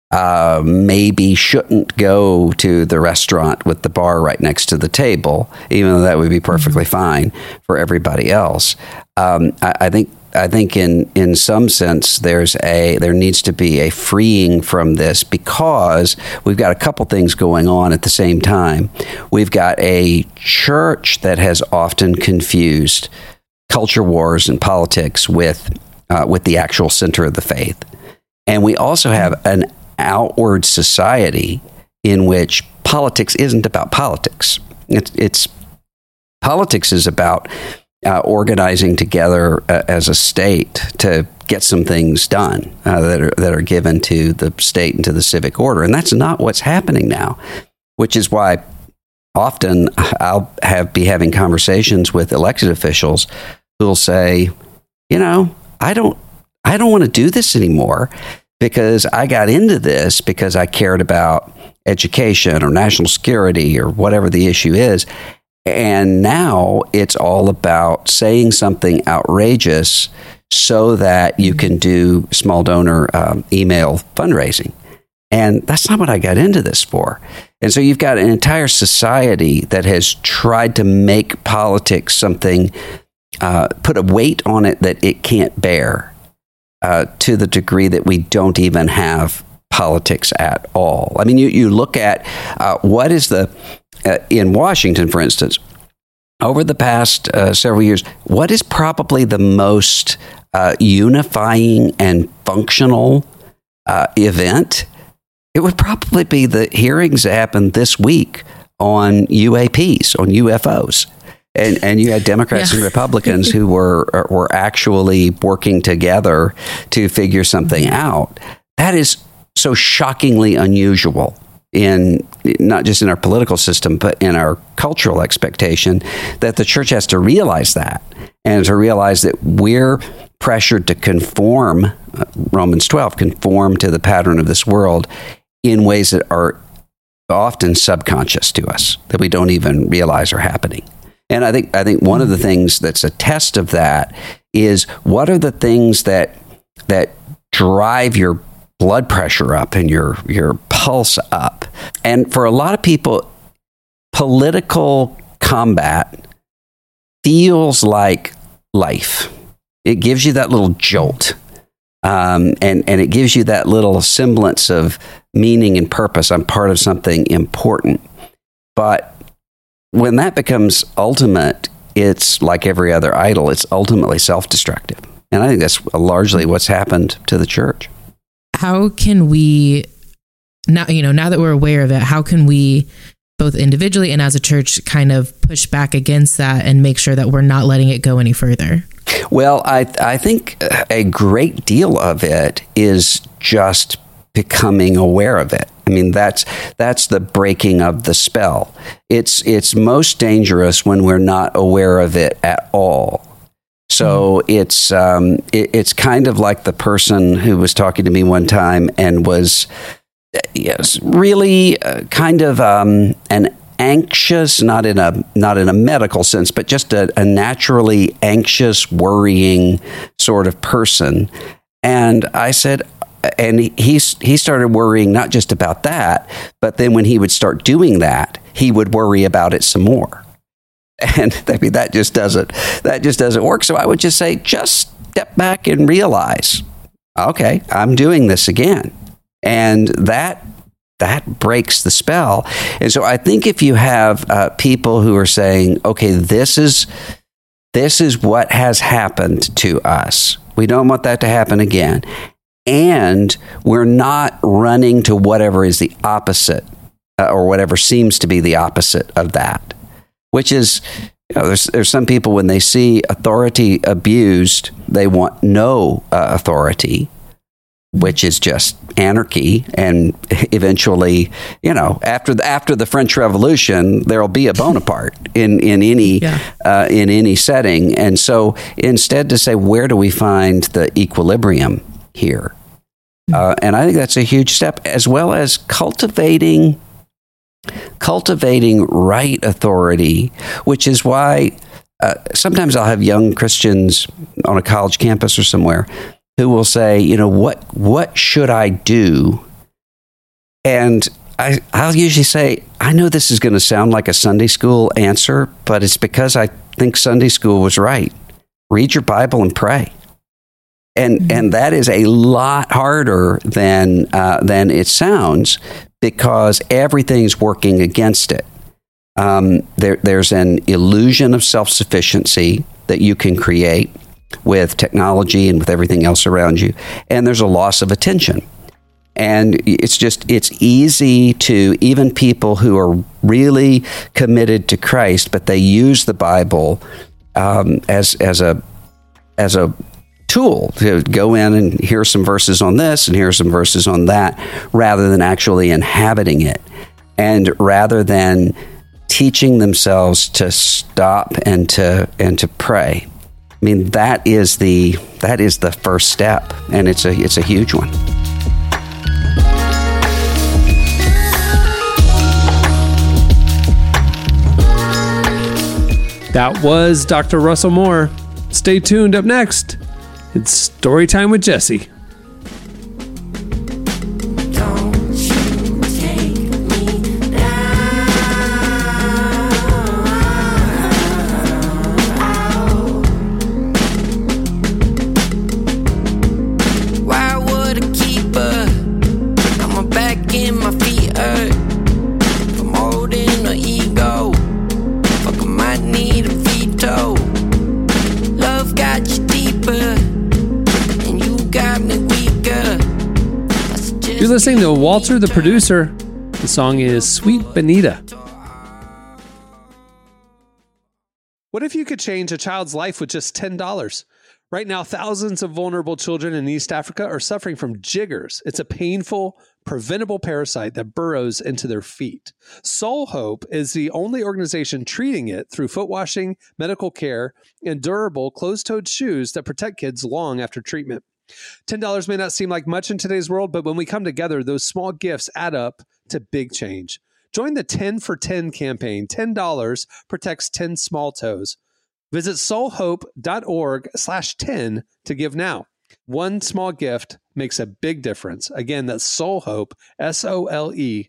Speaker 8: maybe shouldn't go to the restaurant with the bar right next to the table, even though that would be perfectly fine for everybody else. I think in some sense there needs to be a freeing from this, because we've got a couple things going on at the same time. We've got a church that has often confused culture wars and politics with the actual center of the faith, and we also have an outward society in which politics isn't about politics. It's politics is about organizing together as a state to get some things done that are given to the state and to the civic order. And that's not what's happening now, which is why often I'll be having conversations with elected officials who will say, I don't want to do this anymore, because I got into this because I cared about education or national security or whatever the issue is. And now it's all about saying something outrageous so that you can do small donor email fundraising. And that's not what I got into this for. And so you've got an entire society that has tried to make politics something, put a weight on it that it can't bear, to the degree that we don't even have politics at all. I mean, you look at what is in Washington, for instance, over the past several years, what is probably the most unifying and functional event? It would probably be the hearings that happened this week on UAPs, on UFOs. And you had Democrats and Republicans who were actually working together to figure something out. That is so shockingly unusual in not just in our political system, but in our cultural expectation, that the church has to realize that, and to realize that we're pressured to conform, Romans 12, conform to the pattern of this world in ways that are often subconscious to us, that we don't even realize are happening. And I think one of the things that's a test of that is, what are the things that drive your blood pressure up and your pulse up? And for a lot of people, political combat feels like life. It gives you that little jolt, and it gives you that little semblance of meaning and purpose. I'm part of something important. But when that becomes ultimate, it's like every other idol. It's ultimately self-destructive. And I think that's largely what's happened to the church.
Speaker 5: How can we, now that we're aware of it, how can we, both individually and as a church, kind of push back against that and make sure that we're not letting it go any further?
Speaker 8: Well, I think a great deal of it is just becoming aware of it. I mean, that's the breaking of the spell. It's most dangerous when we're not aware of it at all. So it's kind of like the person who was talking to me one time and was really kind of an anxious, not in a medical sense, but just a naturally anxious, worrying sort of person. And I said, and he started worrying not just about that, but then when he would start doing that, he would worry about it some more. And I mean, that just doesn't work. So I would just say, just step back and realize, okay, I'm doing this again. And that breaks the spell. And so I think if you have people who are saying, okay, this is what has happened to us, we don't want that to happen again, and we're not running to whatever is the opposite or whatever seems to be the opposite of that, which is, there's some people, when they see authority abused, they want no authority, which is just anarchy. And eventually, after the French Revolution, there'll be a Bonaparte in any setting. And so instead, to say, where do we find the equilibrium here? And I think that's a huge step, as well as cultivating right authority, which is why sometimes I'll have young Christians on a college campus or somewhere who will say, what should I do? And I'll usually say, I know this is going to sound like a Sunday school answer, but it's because I think Sunday school was right. Read your Bible and pray. And that is a lot harder than it sounds, because everything's working against it. There's an illusion of self-sufficiency that you can create with technology and with everything else around you. And there's a loss of attention. And it's easy to, even people who are really committed to Christ, but they use the Bible as a tool to go in and hear some verses on this and hear some verses on that, rather than actually inhabiting it, and rather than teaching themselves to stop and to pray. I mean, that is the first step, and it's a huge one.
Speaker 2: That was Dr. Russell Moore. Stay tuned. Up next, it's Story Time with Jesse. You're listening to Walter the Producer. The song is Sweet Benita. What if you could change a child's life with just $10? Right now, thousands of vulnerable children in East Africa are suffering from jiggers. It's a painful, preventable parasite that burrows into their feet. Soul Hope is the only organization treating it through foot washing, medical care, and durable closed-toed shoes that protect kids long after treatment. $10 may not seem like much in today's world, but when we come together, those small gifts add up to big change. Join the 10 for 10 campaign. $10 protects 10 small toes. Visit soulhope.org/10 to give now. One small gift makes a big difference. Again, that's Soulhope, SOLE,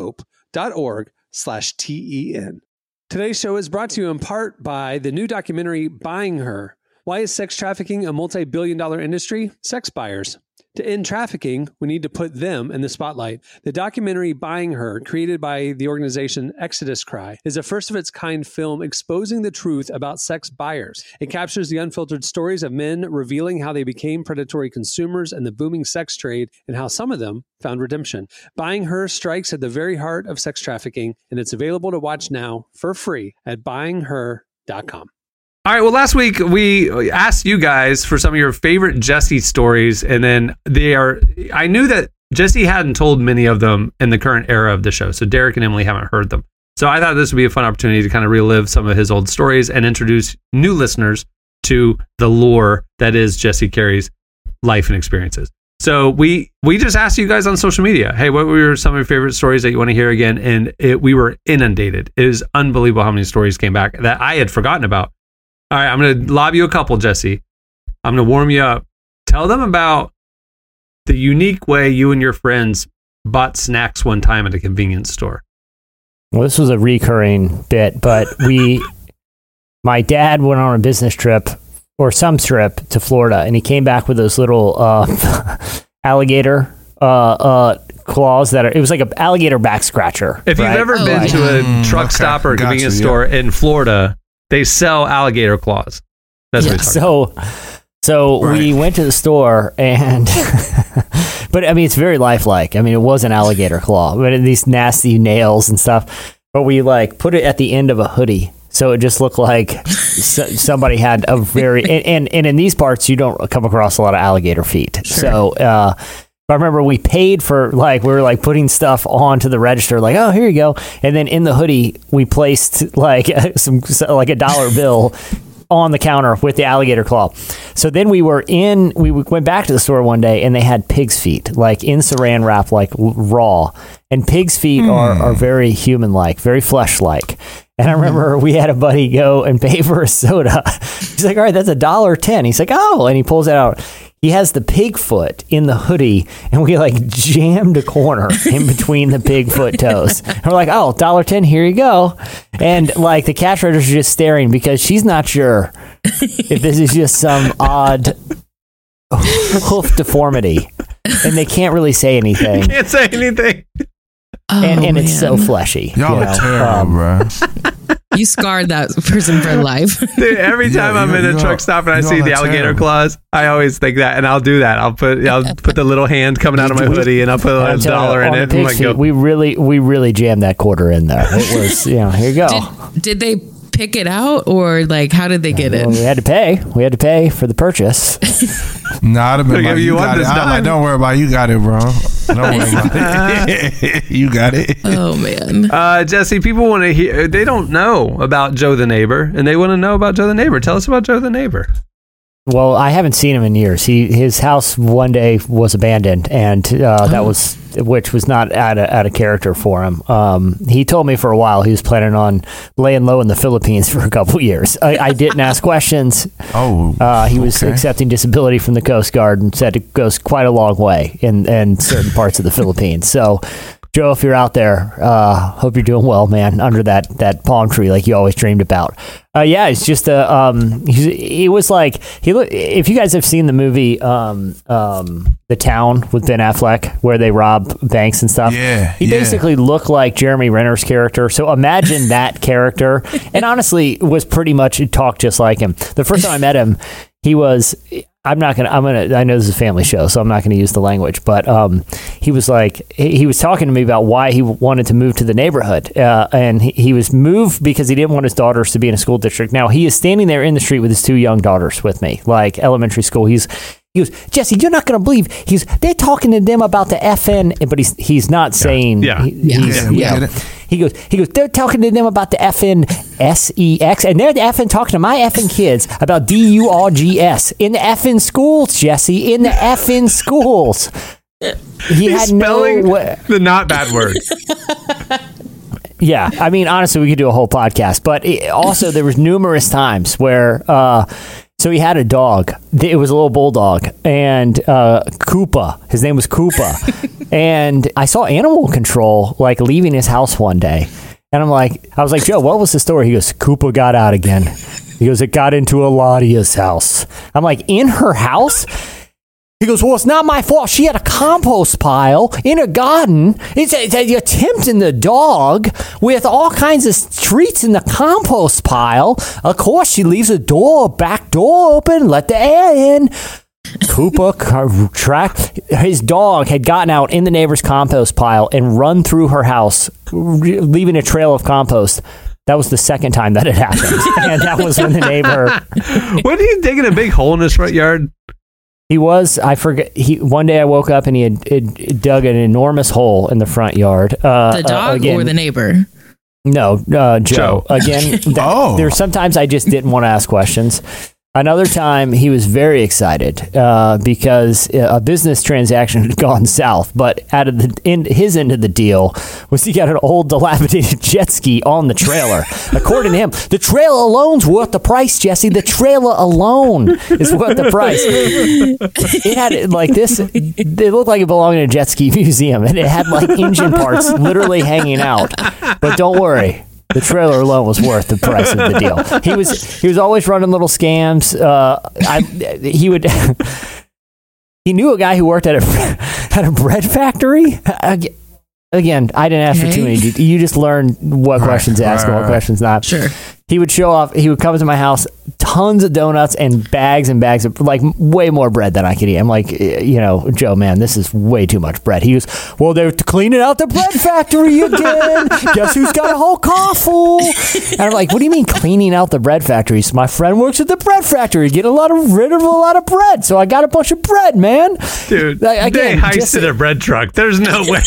Speaker 2: hope.org/TEN. Today's show is brought to you in part by the new documentary, Buying Her. Why is sex trafficking a multi-billion-dollar industry? Sex buyers. To end trafficking, we need to put them in the spotlight. The documentary Buying Her, created by the organization Exodus Cry, is a first-of-its-kind film exposing the truth about sex buyers. It captures the unfiltered stories of men revealing how they became predatory consumers in the booming sex trade and how some of them found redemption. Buying Her strikes at the very heart of sex trafficking, and it's available to watch now for free at buyingher.com. All right. Well, last week we asked you guys for some of your favorite Jesse stories, and then I knew that Jesse hadn't told many of them in the current era of the show, so Derek and Emily haven't heard them. So I thought this would be a fun opportunity to kind of relive some of his old stories and introduce new listeners to the lore that is Jesse Carey's life and experiences. So we just asked you guys on social media, hey, what were some of your favorite stories that you want to hear again? And we were inundated. It is unbelievable how many stories came back that I had forgotten about. All right, I'm going to lob you a couple, Jesse. I'm going to warm you up. Tell them about the unique way you and your friends bought snacks one time at a convenience store.
Speaker 3: Well, this was a recurring bit, but my dad went on a business trip or some trip to Florida, and he came back with those little alligator claws it was like an alligator back scratcher.
Speaker 2: If you've ever been to a truck stop or a convenience store in Florida, they sell alligator claws. That's what he's talking about.
Speaker 3: So we went to the store and, but I mean, it's very lifelike. I mean, it was an alligator claw, but these nasty nails and stuff. But we like put it at the end of a hoodie. So it just looked like somebody had a very, and in these parts, you don't come across a lot of alligator feet. Sure. So, I remember we paid for like, we were like putting stuff onto the register, like, oh, here you go. And then in the hoodie, we placed like like a $1 bill on the counter with the alligator claw. So then we went back to the store one day and they had pig's feet, like in saran wrap, like raw. And pig's feet are very human-like, very flesh-like. And I remember we had a buddy go and pay for a soda. He's like, all right, that's $1.10. He's like, oh, and he pulls it out. He has the pig foot in the hoodie, and we like jammed a corner in between the pig foot toes. And we're like, oh, $1.10, here you go. And like the cash register is just staring because she's not sure if this is just some odd hoof deformity. And they can't really say anything.
Speaker 2: Can't say anything.
Speaker 3: And it's so fleshy.
Speaker 4: Y'all are terrible, bro.
Speaker 9: You scarred that person for life.
Speaker 2: Dude, every time I'm in a truck stop and I see the alligator claws, I always think that, and I'll do that. I'll put the little hand coming out of my hoodie, and I'll put a $1 in it. And like,
Speaker 3: we really jammed that quarter in there. It was, here you go.
Speaker 9: Did they pick it out, or like how did they get it?
Speaker 3: We had to pay. We had to pay for the purchase.
Speaker 4: I'd have been like, you got it. I'm like, don't worry about it. You got it, bro. Don't worry about it. You got it.
Speaker 9: Oh, man.
Speaker 2: Jesse, people want to hear, they don't know about Joe the Neighbor, and they want to know about Joe the Neighbor. Tell us about Joe the Neighbor.
Speaker 3: Well, I haven't seen him in years. His house one day was abandoned, and which was not out of character for him. He told me for a while he was planning on laying low in the Philippines for a couple years. I didn't ask questions. He was accepting disability from the Coast Guard and said it goes quite a long way in certain parts of the Philippines. So, Joe, if you're out there, hope you're doing well, man, under that palm tree like you always dreamed about. It's just he was like, if you guys have seen the movie The Town with Ben Affleck, where they rob banks and stuff, he basically looked like Jeremy Renner's character. So imagine that character, and honestly was pretty much talked just like him. The first time I met him, he was, I know this is a family show, so I'm not going to use the language, but he was talking to me about why he wanted to move to the neighborhood. And he was moved because he didn't want his daughters to be in a school district. Now, he is standing there in the street with his 2 young daughters with me, like elementary school. He goes, Jesse, you're not going to believe. They're talking to them about the FN, but he's not saying. He goes, they're talking to them about the FN SEX, and they're the FN talking to my FN kids about DURGS in the FN schools, Jesse, in the FN schools.
Speaker 2: He's spelling the not bad words.
Speaker 3: Yeah, I mean, honestly, we could do a whole podcast, but also there was numerous times where. So he had a dog. It was a little bulldog, and Koopa. His name was Koopa. And I saw animal control like leaving his house one day, and I was like, Joe, what was the story? He goes, Koopa got out again. He goes, it got into Eladia's house. I'm like, in her house? He goes, well, it's not my fault. She had a compost pile in her garden. You're tempting the dog with all kinds of treats in the compost pile. Of course, she leaves the back door open, let the air in. Koopa his dog had gotten out in the neighbor's compost pile and run through her house, leaving a trail of compost. That was the second time that had happened. And that was when the neighbor...
Speaker 2: Wasn't he digging a big hole in his front yard?
Speaker 3: He was. I forget. One day I woke up and he had dug an enormous hole in the front yard.
Speaker 9: The dog or the neighbor?
Speaker 3: No, Joe. Again, there's sometimes I just didn't want to ask questions. Another time, he was very excited because a business transaction had gone south, but out of his end of the deal was he got an old dilapidated jet ski on the trailer. According to him, the trailer alone's worth the price, Jesse. The trailer alone is worth the price. It had like this. It looked like it belonged in a jet ski museum, and it had like engine parts literally hanging out. But don't worry. The trailer alone was worth the price of the deal. He was always running little scams. He knew a guy who worked at a bread factory. Again, I didn't ask for too many. You just learn what questions to ask and what questions not.
Speaker 9: Sure.
Speaker 3: He would show off. He would come to my house tons of donuts and bags of, like, way more bread than I could eat. I'm like, Joe, man, this is way too much bread. He goes, well, they're cleaning out the bread factory again. Guess who's got a whole car full? And I'm like, what do you mean cleaning out the bread factory? So my friend works at the bread factory, get rid of a lot of bread. So I got a bunch of bread, man.
Speaker 2: Dude, they heisted a bread truck. There's no way.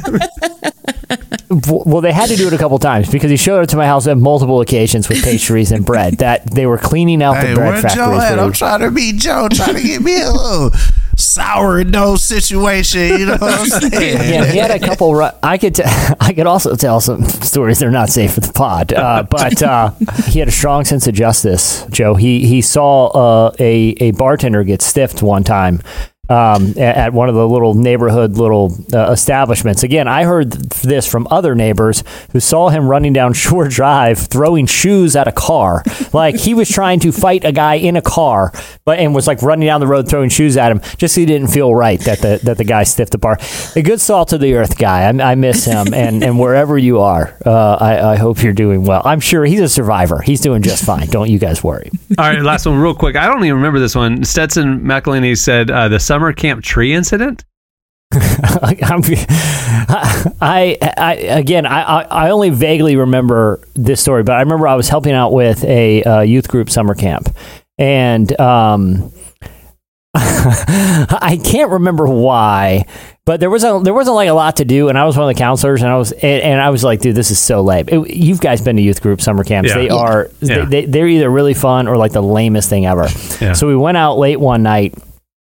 Speaker 3: Well, they had to do it a couple times because he showed up to my house on multiple occasions with pastries and bread that they were cleaning out the bread factory.
Speaker 4: Joe at? I'm trying to be Joe, trying to get me a little sourdough situation. You know what I'm saying?
Speaker 3: Yeah, he had a couple. I could also tell some stories that are not safe for the pod, but he had a strong sense of justice. Joe, he saw a bartender get stiffed one time. At one of the little neighborhood establishments. Again, I heard this from other neighbors who saw him running down Shore Drive throwing shoes at a car. Like he was trying to fight a guy in a car, and was like running down the road throwing shoes at him just so he didn't feel right that the guy stiffed the bar. A good salt of the earth guy. I miss him, and wherever you are, I hope you're doing well. I'm sure he's a survivor. He's doing just fine. Don't you guys worry.
Speaker 2: All right, last one real quick. I don't even remember this one. Stetson McElhinney said the summer camp tree incident.
Speaker 3: I only vaguely remember this story, but I remember I was helping out with a youth group summer camp, and I can't remember why, but there wasn't like a lot to do, and I was one of the counselors, and I was like, dude, this is so lame. You guys been to youth group summer camps? Yeah. They're either really fun or like the lamest thing ever. Yeah. So we went out late one night.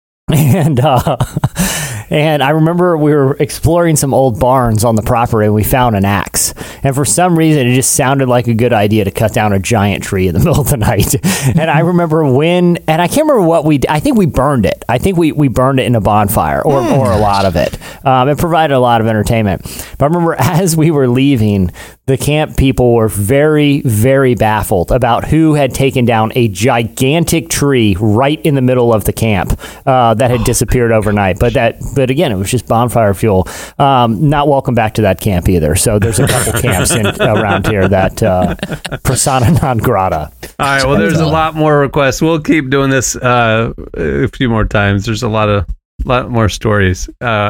Speaker 3: And I remember we were exploring some old barns on the property, and we found an axe. And for some reason, it just sounded like a good idea to cut down a giant tree in the middle of the night. And I remember and I can't remember what we did. I think we burned it. I think we burned it in a bonfire, or a lot of it. It provided a lot of entertainment. But I remember as we were leaving, the camp people were very, very baffled about who had taken down a gigantic tree right in the middle of the camp that had disappeared overnight. But again, it was just bonfire fuel. Not welcome back to that camp either. So there's a couple camps around here that persona non grata.
Speaker 2: All right. Well, there's a lot more requests. We'll keep doing this a few more times. There's a lot more stories.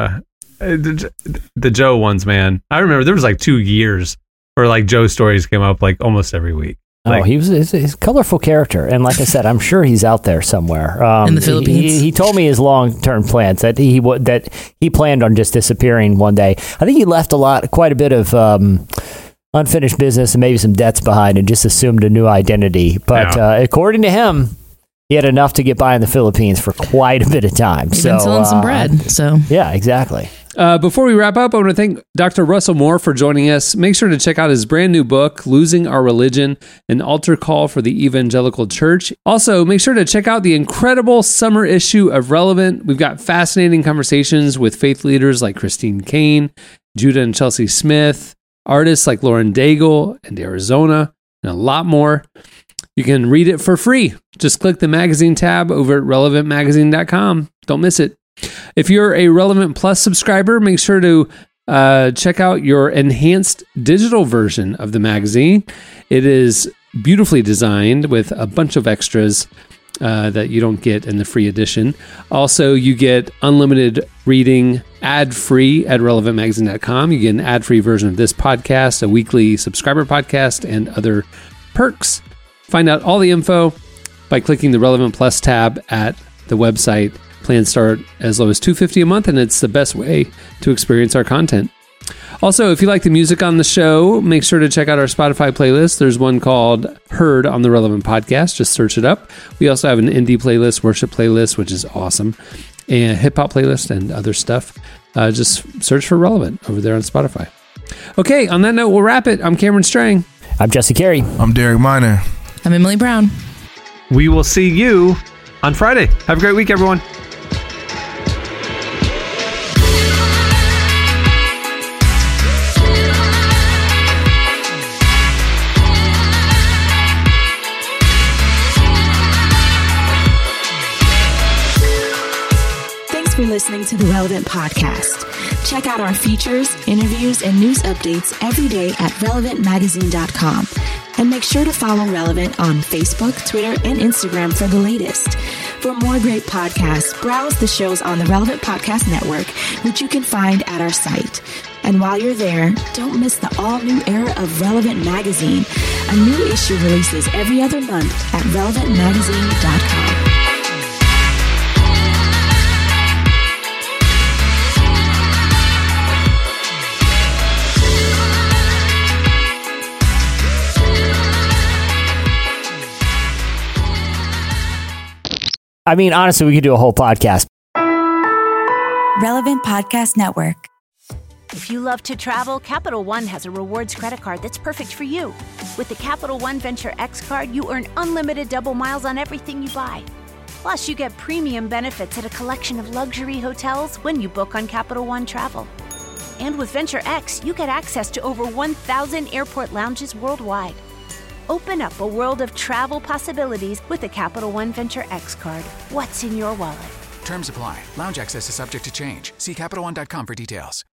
Speaker 2: The Joe ones, man. I remember there was like 2 years where like Joe stories came up like almost every week. Like,
Speaker 3: he's a colorful character, and like I said, I'm sure he's out there somewhere
Speaker 9: in the Philippines.
Speaker 3: He told me his long-term plans that he planned on just disappearing one day. I think he left quite a bit of unfinished business and maybe some debts behind, and just assumed a new identity. But according to him, he had enough to get by in the Philippines for quite a bit of time.
Speaker 9: He's been selling some bread. So
Speaker 3: yeah, exactly.
Speaker 2: Before we wrap up, I want to thank Dr. Russell Moore for joining us. Make sure to check out his brand new book, Losing Our Religion, an altar call for the evangelical church. Also, make sure to check out the incredible summer issue of Relevant. We've got fascinating conversations with faith leaders like Christine Caine, Judah and Chelsea Smith, artists like Lauren Daigle and Arizona, and a lot more. You can read it for free. Just click the magazine tab over at relevantmagazine.com. Don't miss it. If you're a Relevant Plus subscriber, make sure to check out your enhanced digital version of the magazine. It is beautifully designed with a bunch of extras that you don't get in the free edition. Also, you get unlimited reading ad-free at relevantmagazine.com. You get an ad-free version of this podcast, a weekly subscriber podcast, and other perks. Find out all the info by clicking the Relevant Plus tab at the website. Plans start as low as $2.50 a month, and it's the best way to experience our content. Also, if you like the music on the show, make sure to check out our Spotify playlist. There's one called Heard on the Relevant Podcast. Just search it up. We also have an indie playlist, worship playlist, which is awesome, and hip-hop playlist and other stuff. Just search for Relevant over there on Spotify. Okay, on that note, we'll wrap it. I'm Cameron Strang.
Speaker 3: I'm Jesse Carey.
Speaker 4: I'm Derek Miner.
Speaker 9: I'm Emily Brown.
Speaker 2: We will see you on Friday. Have a great week, everyone.
Speaker 1: Thanks for listening to the Relevant Podcast. Check out our features, interviews, and news updates every day at relevantmagazine.com. And make sure to follow Relevant on Facebook, Twitter, and Instagram for the latest. For more great podcasts, browse the shows on the Relevant Podcast Network, which you can find at our site. And while you're there, don't miss the all-new era of Relevant Magazine. A new issue releases every other month at relevantmagazine.com.
Speaker 3: I mean, honestly, we could do a whole podcast.
Speaker 10: Relevant Podcast Network.
Speaker 11: If you love to travel, Capital One has a rewards credit card that's perfect for you. With the Capital One Venture X card, you earn unlimited double miles on everything you buy. Plus, you get premium benefits at a collection of luxury hotels when you book on Capital One Travel. And with Venture X, you get access to over 1,000 airport lounges worldwide. Open up a world of travel possibilities with the Capital One Venture X card. What's in your wallet?
Speaker 12: Terms apply. Lounge access is subject to change. See CapitalOne.com for details.